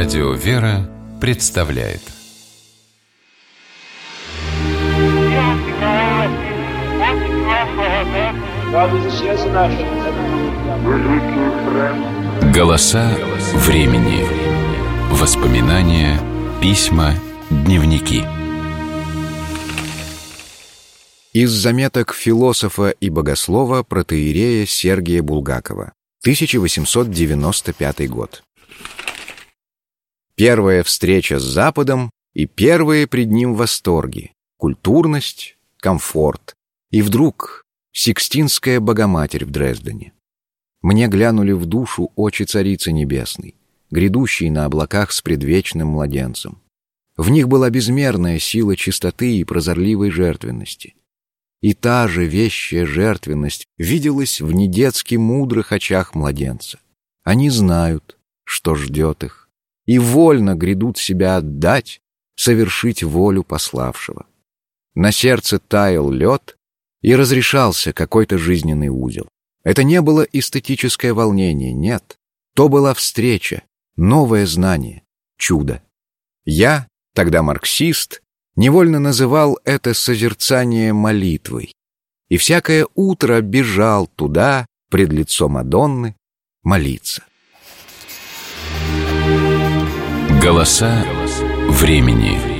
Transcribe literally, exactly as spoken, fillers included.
Радио «Вера» представляет «Голоса времени». Воспоминания, письма, дневники. Из заметок философа и богослова протоиерея Сергия Булгакова, тысяча восемьсот девяносто пятый год. Первая встреча с Западом и первые пред ним восторги, культурность, комфорт, и вдруг Сикстинская Богоматерь в Дрездене. Мне глянули в душу очи Царицы Небесной, грядущей на облаках с предвечным младенцем. В них была безмерная сила чистоты и прозорливой жертвенности. И та же вещая жертвенность виделась в недетски мудрых очах младенца. Они знают, что ждет их, и вольно грядут себя отдать, совершить волю пославшего. На сердце таял лед, и разрешался какой-то жизненный узел. Это не было эстетическое волнение, нет. То была встреча, новое знание, чудо. Я, тогда марксист, невольно называл это созерцание молитвой, и всякое утро бежал туда, пред лицо Мадонны, молиться. Голоса времени.